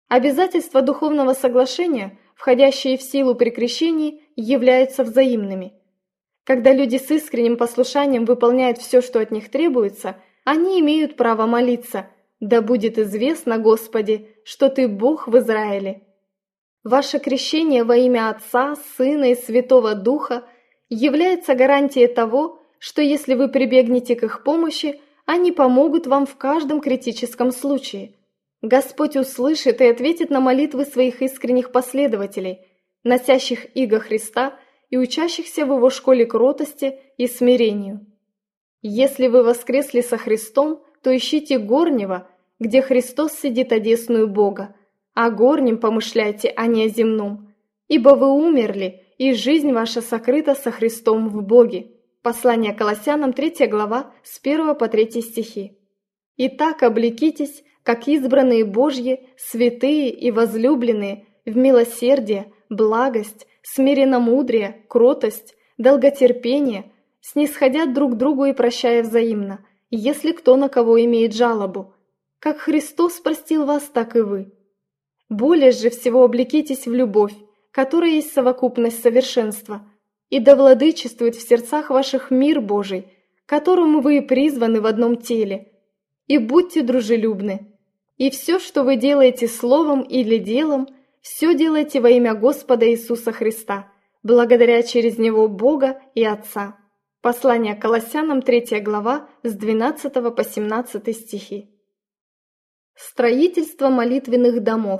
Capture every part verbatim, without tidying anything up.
Обязательства духовного соглашения, входящие в силу при крещении, являются взаимными. Когда люди с искренним послушанием выполняют все, что от них требуется, они имеют право молиться: «Да будет известно, Господи, что Ты Бог в Израиле». Ваше крещение во имя Отца, Сына и Святого Духа является гарантией того, что если вы прибегнете к их помощи, они помогут вам в каждом критическом случае. Господь услышит и ответит на молитвы своих искренних последователей, носящих иго Христа и учащихся в Его школе кротости и смирению. Если вы воскресли со Христом, то ищите горнего, где Христос сидит одесную Бога, о горнем помышляйте, а не о земном, ибо вы умерли, и жизнь ваша сокрыта со Христом в Боге. Послание Колоссянам, третья глава, с первого по третий стихи. Итак, облекитесь, как избранные Божьи, святые и возлюбленные, в милосердие, благость, смиренномудрие, кротость, долготерпение, снисходя друг другу и прощая взаимно, если кто на кого имеет жалобу. Как Христос простил вас, так и вы. Более же всего облекитесь в любовь, которая есть совокупность совершенства, и да владычествует в сердцах ваших мир Божий, которому вы и призваны в одном теле. И будьте дружелюбны. И все, что вы делаете словом или делом, все делайте во имя Господа Иисуса Христа, благодаря через Него Бога и Отца. Послание Колоссянам, третья глава, с двенадцатого по семнадцатый стихи. Строительство молитвенных домов.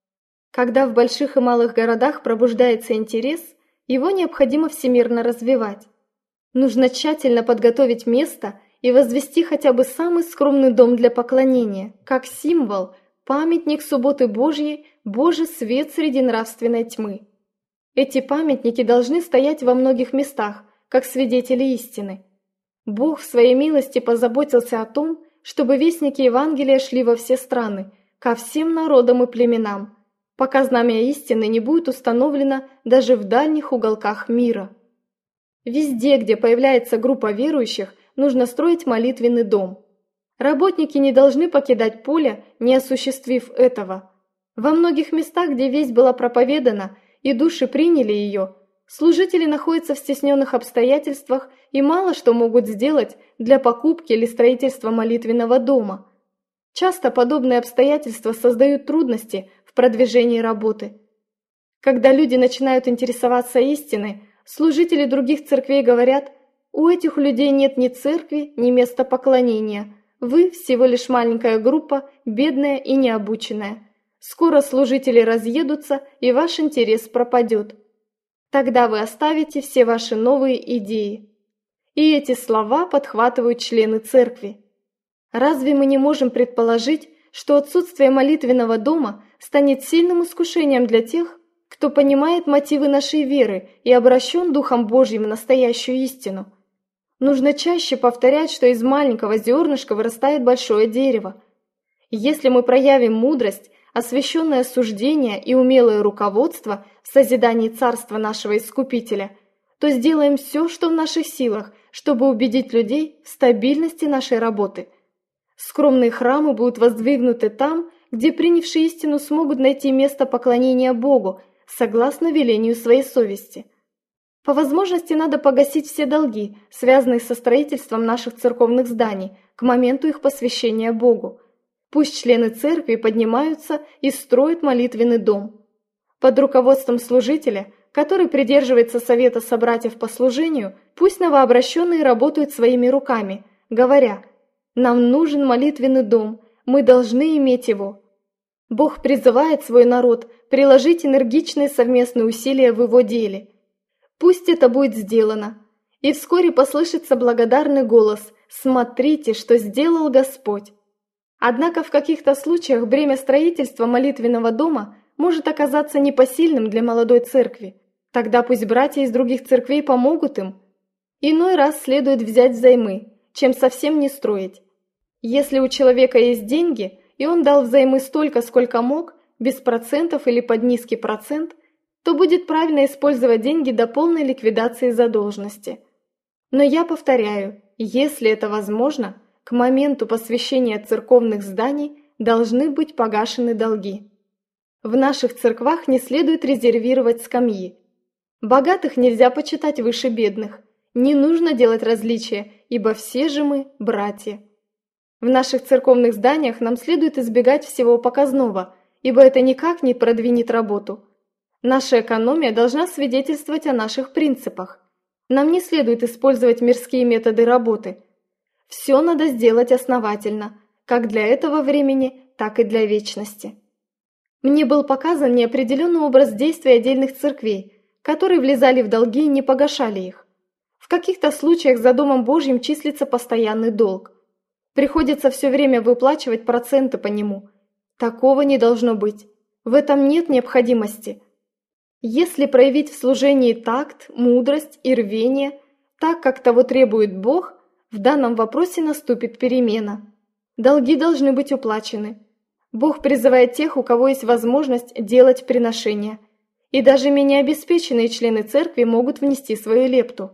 Когда в больших и малых городах пробуждается интерес, его необходимо всемирно развивать. Нужно тщательно подготовить место и возвести хотя бы самый скромный дом для поклонения, как символ, памятник субботы Божьей, Божий свет среди нравственной тьмы. Эти памятники должны стоять во многих местах, как свидетели истины. Бог в своей милости позаботился о том, чтобы вестники Евангелия шли во все страны, ко всем народам и племенам, пока знамя истины не будет установлено даже в дальних уголках мира. Везде, где появляется группа верующих, нужно строить молитвенный дом. Работники не должны покидать поле, не осуществив этого. Во многих местах, где весть была проповедана и души приняли ее, служители находятся в стесненных обстоятельствах и мало что могут сделать для покупки или строительства молитвенного дома. Часто подобные обстоятельства создают трудности в продвижении работы. Когда люди начинают интересоваться истиной, служители других церквей говорят: «У этих людей нет ни церкви, ни места поклонения. Вы всего лишь маленькая группа, бедная и необученная. Скоро служители разъедутся, и ваш интерес пропадет. Тогда вы оставите все ваши новые идеи». И эти слова подхватывают члены церкви. Разве мы не можем предположить, что отсутствие молитвенного дома станет сильным искушением для тех, кто понимает мотивы нашей веры и обращен Духом Божьим в настоящую истину? Нужно чаще повторять, что из маленького зернышка вырастает большое дерево. Если мы проявим мудрость, освященное суждение и умелое руководство в созидании царства нашего Искупителя, то сделаем все, что в наших силах, чтобы убедить людей в стабильности нашей работы. Скромные храмы будут воздвигнуты там, где принявшие истину смогут найти место поклонения Богу, согласно велению своей совести. По возможности надо погасить все долги, связанные со строительством наших церковных зданий, к моменту их посвящения Богу. Пусть члены церкви поднимаются и строят молитвенный дом. Под руководством служителя, который придерживается совета собратьев по служению, пусть новообращенные работают своими руками, говоря: «Нам нужен молитвенный дом, мы должны иметь его». Бог призывает свой народ приложить энергичные совместные усилия в его деле. Пусть это будет сделано, и вскоре послышится благодарный голос: «Смотрите, что сделал Господь». Однако в каких-то случаях бремя строительства молитвенного дома может оказаться непосильным для молодой церкви. Тогда пусть братья из других церквей помогут им. Иной раз следует взять взаймы, чем совсем не строить. Если у человека есть деньги, и он дал взаймы столько, сколько мог, без процентов или под низкий процент, то будет правильно использовать деньги до полной ликвидации задолженности. Но я повторяю, если это возможно, к моменту посвящения церковных зданий должны быть погашены долги. В наших церквах не следует резервировать скамьи. Богатых нельзя почитать выше бедных. Не нужно делать различия, ибо все же мы братья. В наших церковных зданиях нам следует избегать всего показного, ибо это никак не продвинет работу. Наша экономия должна свидетельствовать о наших принципах. Нам не следует использовать мирские методы работы. Все надо сделать основательно, как для этого времени, так и для вечности. Мне был показан неопределенный образ действий отдельных церквей, которые влезали в долги и не погашали их. В каких-то случаях за Домом Божьим числится постоянный долг. Приходится все время выплачивать проценты по нему. Такого не должно быть. В этом нет необходимости. Если проявить в служении такт, мудрость и рвение, так как того требует Бог, в данном вопросе наступит перемена. Долги должны быть уплачены. Бог призывает тех, у кого есть возможность делать приношения. И даже менее обеспеченные члены церкви могут внести свою лепту.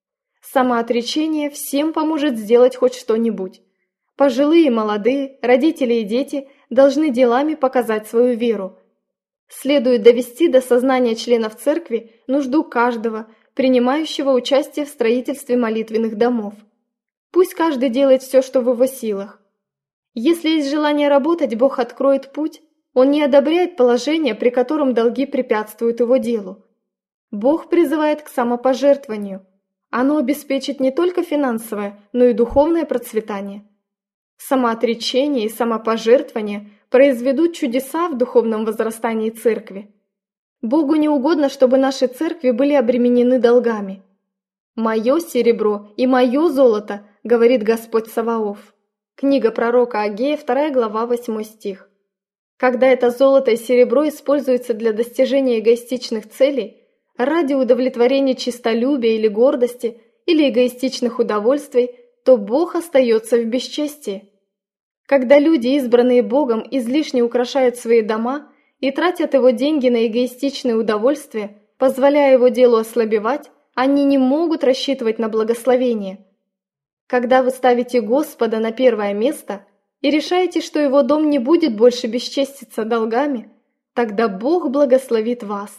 Самоотречение всем поможет сделать хоть что-нибудь. Пожилые и молодые, родители и дети должны делами показать свою веру. Следует довести до сознания членов церкви нужду каждого, принимающего участие в строительстве молитвенных домов. Пусть каждый делает все, что в его силах. Если есть желание работать, Бог откроет путь. Он не одобряет положение, при котором долги препятствуют его делу. Бог призывает к самопожертвованию. Оно обеспечит не только финансовое, но и духовное процветание. Самоотречение и самопожертвование произведут чудеса в духовном возрастании церкви. Богу не угодно, чтобы наши церкви были обременены долгами. «Мое серебро и мое золото, — говорит Господь Саваоф». Книга пророка Агея, вторая глава, восьмой стих. Когда это золото и серебро используются для достижения эгоистичных целей, ради удовлетворения честолюбия или гордости, или эгоистичных удовольствий, то Бог остается в бесчестии. Когда люди, избранные Богом, излишне украшают свои дома и тратят его деньги на эгоистичные удовольствия, позволяя его делу ослабевать, они не могут рассчитывать на благословение. Когда вы ставите Господа на первое место и решаете, что его дом не будет больше бесчеститься долгами, тогда Бог благословит вас.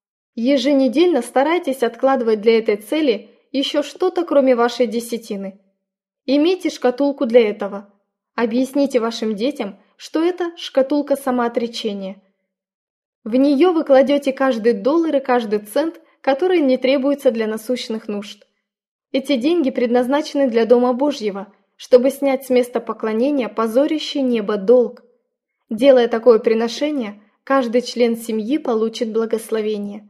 Еженедельно старайтесь откладывать для этой цели еще что-то, кроме вашей десятины. Имейте шкатулку для этого. Объясните вашим детям, что это шкатулка самоотречения. В нее вы кладете каждый доллар и каждый цент, которые не требуются для насущных нужд. Эти деньги предназначены для Дома Божьего, чтобы снять с места поклонения позорящий небо долг. Делая такое приношение, каждый член семьи получит благословение.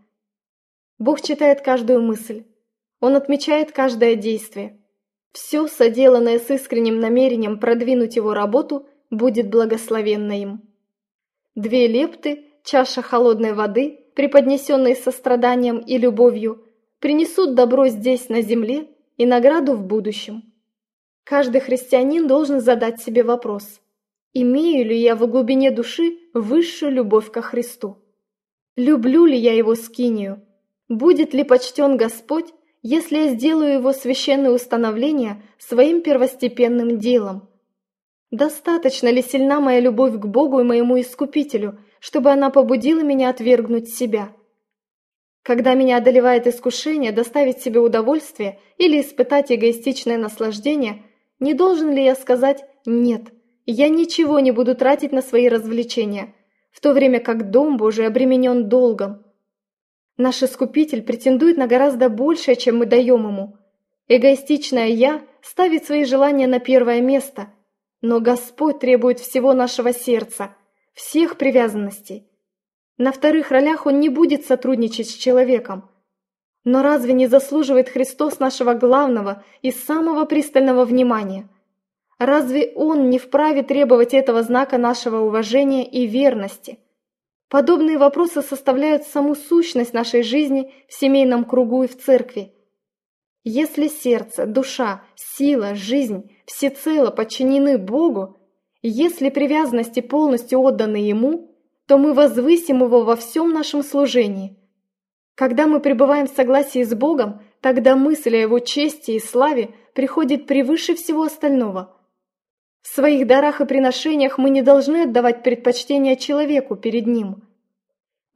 Бог читает каждую мысль. Он отмечает каждое действие. Все, соделанное с искренним намерением продвинуть его работу, будет благословенно им. Две лепты, чаша холодной воды, преподнесенные состраданием и любовью, принесут добро здесь, на земле, и награду в будущем. Каждый христианин должен задать себе вопрос: имею ли я в глубине души высшую любовь ко Христу? Люблю ли я Его скинию? Будет ли почтен Господь, если я сделаю Его священное установление своим первостепенным делом? Достаточно ли сильна моя любовь к Богу и моему Искупителю, чтобы она побудила меня отвергнуть себя? Когда меня одолевает искушение доставить себе удовольствие или испытать эгоистичное наслаждение, не должен ли я сказать «нет», я ничего не буду тратить на свои развлечения, в то время как Дом Божий обременен долгом? Наш Искупитель претендует на гораздо большее, чем мы даем Ему. Эгоистичное «я» ставит свои желания на первое место, но Господь требует всего нашего сердца, всех привязанностей. На вторых ролях Он не будет сотрудничать с человеком. Но разве не заслуживает Христос нашего главного и самого пристального внимания? Разве Он не вправе требовать этого знака нашего уважения и верности? Подобные вопросы составляют саму сущность нашей жизни в семейном кругу и в церкви. Если сердце, душа, сила, жизнь всецело подчинены Богу, если привязанности полностью отданы Ему, то мы возвысим Его во всем нашем служении. Когда мы пребываем в согласии с Богом, тогда мысль о Его чести и славе приходит превыше всего остального. В своих дарах и приношениях мы не должны отдавать предпочтение человеку перед Ним.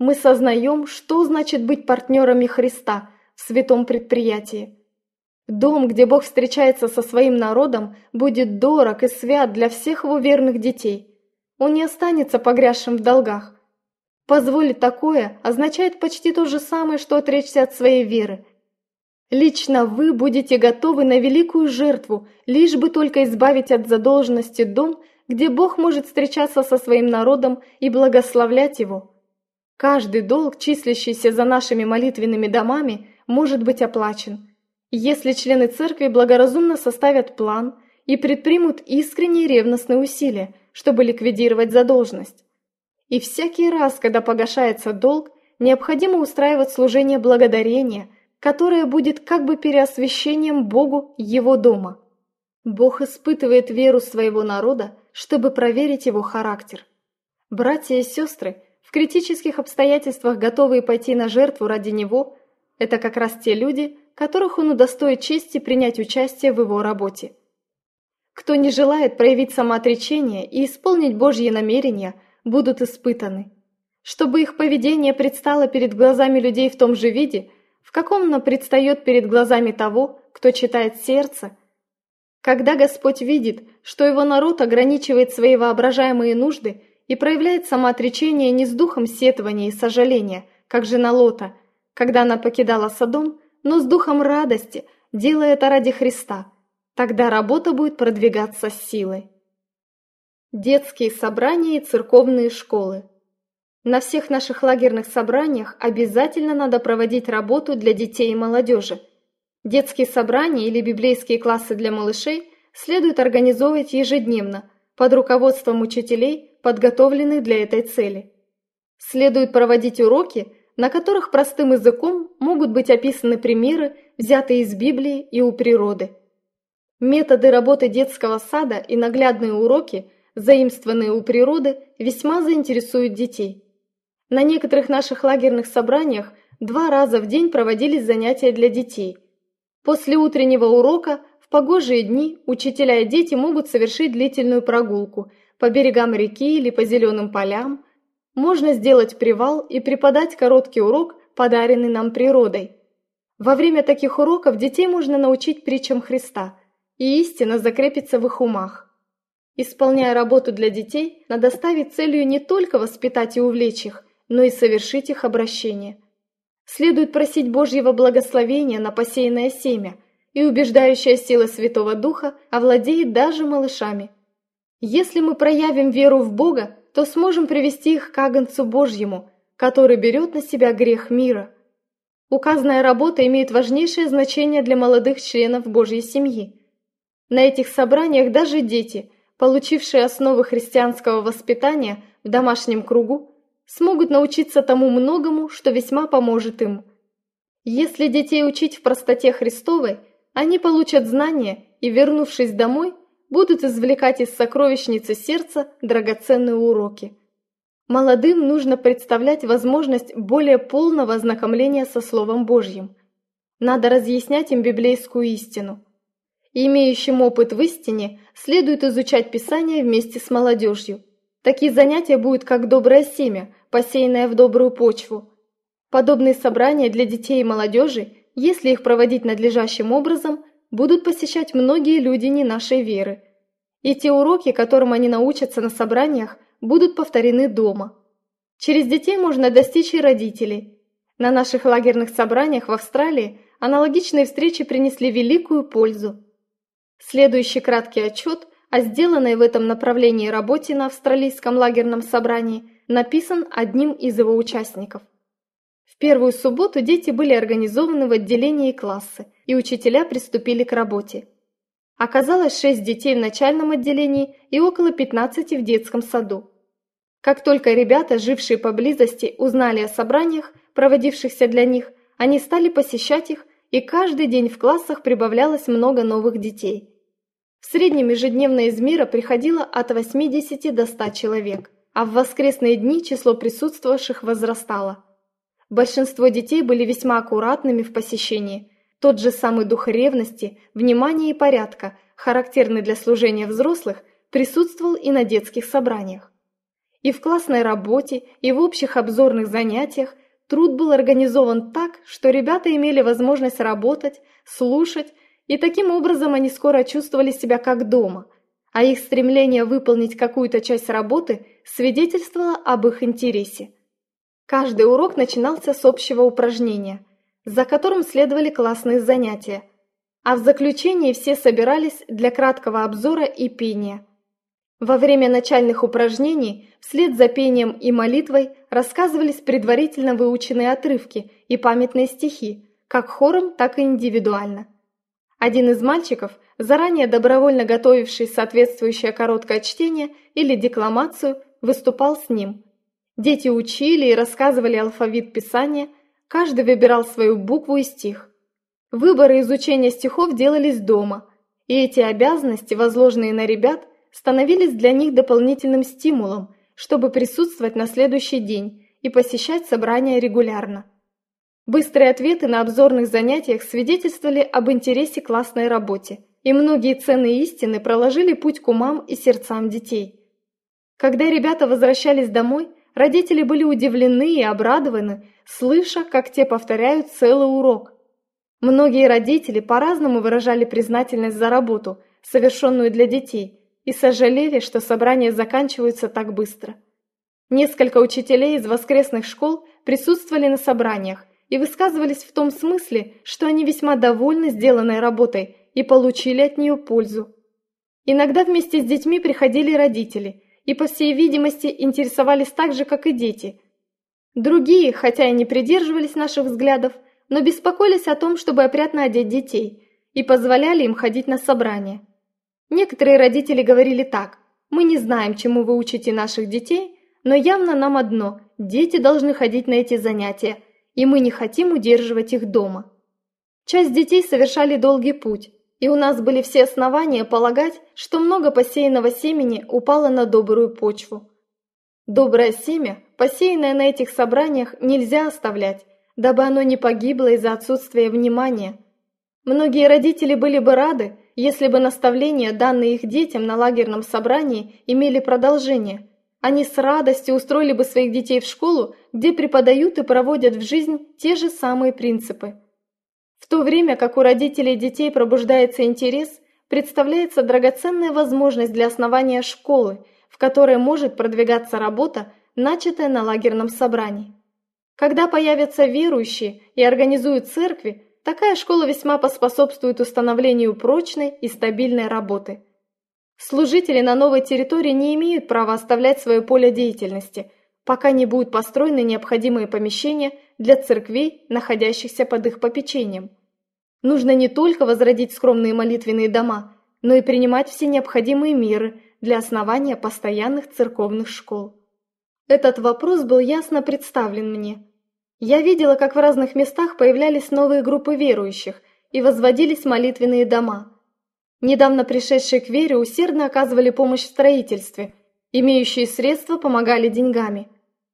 мы сознаем, что значит быть партнерами Христа в святом предприятии. Дом, где Бог встречается со своим народом, будет дорог и свят для всех его верных детей. Он не останется погрязшим в долгах. Позволить такое означает почти то же самое, что отречься от своей веры. Лично вы будете готовы на великую жертву, лишь бы только избавить от задолженности дом, где Бог может встречаться со своим народом и благословлять его. Каждый долг, числящийся за нашими молитвенными домами, может быть оплачен, если члены церкви благоразумно составят план и предпримут искренние ревностные усилия, чтобы ликвидировать задолженность. И всякий раз, когда погашается долг, необходимо устраивать служение благодарения, которое будет как бы переосвящением Богу его дома. Бог испытывает веру своего народа, чтобы проверить его характер. Братья и сестры, в критических обстоятельствах готовые пойти на жертву ради него, это как раз те люди, которых он удостоит чести принять участие в его работе. Кто не желает проявить самоотречение и исполнить Божьи намерения, будут испытаны, чтобы их поведение предстало перед глазами людей в том же виде, в каком оно предстает перед глазами того, кто читает сердце. Когда Господь видит, что его народ ограничивает свои воображаемые нужды и проявляет самоотречение не с духом сетования и сожаления, как жена Лота, когда она покидала Содом, но с духом радости, делая это ради Христа, тогда работа будет продвигаться с силой. Детские собрания и церковные школы. На всех наших лагерных собраниях обязательно надо проводить работу для детей и молодежи. Детские собрания или библейские классы для малышей следует организовывать ежедневно под руководством учителей, подготовленных для этой цели. Следует проводить уроки, на которых простым языком могут быть описаны примеры, взятые из Библии и у природы. Методы работы детского сада и наглядные уроки, заимствованные у природы, весьма заинтересуют детей. На некоторых наших лагерных собраниях два раза в день проводились занятия для детей. После утреннего урока в погожие дни учителя и дети могут совершить длительную прогулку по берегам реки или по зеленым полям. Можно сделать привал и преподать короткий урок, подаренный нам природой. Во время таких уроков детей можно научить притчам Христа, и истина закрепится в их умах. Исполняя работу для детей, надо ставить целью не только воспитать и увлечь их, но и совершить их обращение. Следует просить Божьего благословения на посеянное семя, и убеждающая сила Святого Духа овладеет даже малышами. Если мы проявим веру в Бога, то сможем привести их к Агнцу Божьему, который берет на себя грех мира. Указанная работа имеет важнейшее значение для молодых членов Божьей семьи. На этих собраниях даже дети, получившие основы христианского воспитания в домашнем кругу, смогут научиться тому многому, что весьма поможет им. Если детей учить в простоте Христовой, они получат знания и, вернувшись домой, будут извлекать из сокровищницы сердца драгоценные уроки. Молодым нужно представлять возможность более полного ознакомления со Словом Божьим. Надо разъяснять им библейскую истину. Имеющим опыт в истине следует изучать Писание вместе с молодежью. Такие занятия будут как доброе семя, посеянное в добрую почву. Подобные собрания для детей и молодежи, если их проводить надлежащим образом, будут посещать многие люди не нашей веры. И те уроки, которым они научатся на собраниях, будут повторены дома. Через детей можно достичь и родителей. На наших лагерных собраниях в Австралии аналогичные встречи принесли великую пользу. Следующий краткий отчет о сделанной в этом направлении работе на австралийском лагерном собрании написан одним из его участников. В первую субботу дети были организованы в отделении и классы, и учителя приступили к работе. Оказалось шесть детей в начальном отделении и около пятнадцати в детском саду. Как только ребята, жившие поблизости, узнали о собраниях, проводившихся для них, они стали посещать их, и каждый день в классах прибавлялось много новых детей. В среднем ежедневно из мира приходило от восьмидесяти до ста человек, а в воскресные дни число присутствовавших возрастало. Большинство детей были весьма аккуратными в посещении. Тот же самый дух ревности, внимания и порядка, характерный для служения взрослых, присутствовал и на детских собраниях. И в классной работе, и в общих обзорных занятиях труд был организован так, что ребята имели возможность работать, слушать, и таким образом они скоро чувствовали себя как дома, а их стремление выполнить какую-то часть работы свидетельствовало об их интересе. Каждый урок начинался с общего упражнения, за которым следовали классные занятия, а в заключении все собирались для краткого обзора и пения. Во время начальных упражнений вслед за пением и молитвой рассказывались предварительно выученные отрывки и памятные стихи, как хором, так и индивидуально. Один из мальчиков, заранее добровольно готовивший соответствующее короткое чтение или декламацию, выступал с ним. Дети учили и рассказывали алфавит писания, каждый выбирал свою букву и стих. Выборы и изучение стихов делались дома, и эти обязанности, возложенные на ребят, становились для них дополнительным стимулом, чтобы присутствовать на следующий день и посещать собрания регулярно. Быстрые ответы на обзорных занятиях свидетельствовали об интересе к классной работе, и многие ценные истины проложили путь к умам и сердцам детей. Когда ребята возвращались домой, родители были удивлены и обрадованы, слыша, как те повторяют целый урок. Многие родители по-разному выражали признательность за работу, совершенную для детей, и сожалели, что собрания заканчиваются так быстро. Несколько учителей из воскресных школ присутствовали на собраниях и высказывались в том смысле, что они весьма довольны сделанной работой и получили от нее пользу. Иногда вместе с детьми приходили родители и, по всей видимости, интересовались так же, как и дети. Другие, хотя и не придерживались наших взглядов, но беспокоились о том, чтобы опрятно одеть детей, и позволяли им ходить на собрания. Некоторые родители говорили так: «Мы не знаем, чему вы учите наших детей, но явно нам одно – дети должны ходить на эти занятия, и мы не хотим удерживать их дома». Часть детей совершали долгий путь, и у нас были все основания полагать, что много посеянного семени упало на добрую почву. Доброе семя, посеянное на этих собраниях, нельзя оставлять, дабы оно не погибло из-за отсутствия внимания. Многие родители были бы рады, если бы наставления, данные их детям на лагерном собрании, имели продолжение. Они с радостью устроили бы своих детей в школу, где преподают и проводят в жизнь те же самые принципы. В то время как у родителей детей пробуждается интерес, представляется драгоценная возможность для основания школы, в которой может продвигаться работа, начатая на лагерном собрании. Когда появятся верующие и организуют церкви, такая школа весьма поспособствует установлению прочной и стабильной работы. Служители на новой территории не имеют права оставлять свое поле деятельности, пока не будут построены необходимые помещения для церквей, находящихся под их попечением. Нужно не только возродить скромные молитвенные дома, но и принимать все необходимые меры для основания постоянных церковных школ. Этот вопрос был ясно представлен мне. Я видела, как в разных местах появлялись новые группы верующих и возводились молитвенные дома. Недавно пришедшие к вере усердно оказывали помощь в строительстве, имеющие средства помогали деньгами.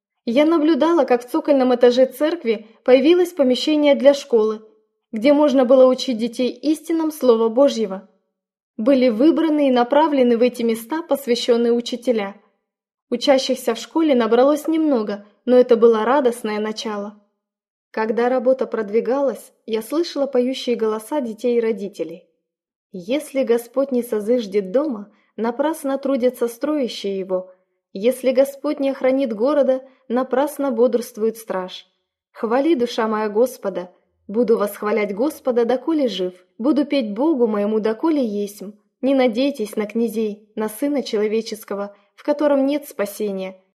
Я наблюдала, как в цокольном этаже церкви появилось помещение для школы, где можно было учить детей истинам Слова Божьего. Были выбраны и направлены в эти места посвященные учителя. Учащихся в школе набралось немного, но это было радостное начало. Когда работа продвигалась, я слышала поющие голоса детей и родителей. «Если Господь не созыждет дома, напрасно трудятся строящие его. Если Господь не охранит города, напрасно бодрствует страж. Хвали, душа моя, Господа, буду восхвалять Господа, доколе жив, буду петь Богу моему, доколе есмь. Не надейтесь на князей, на Сына Человеческого, в котором нет спасения.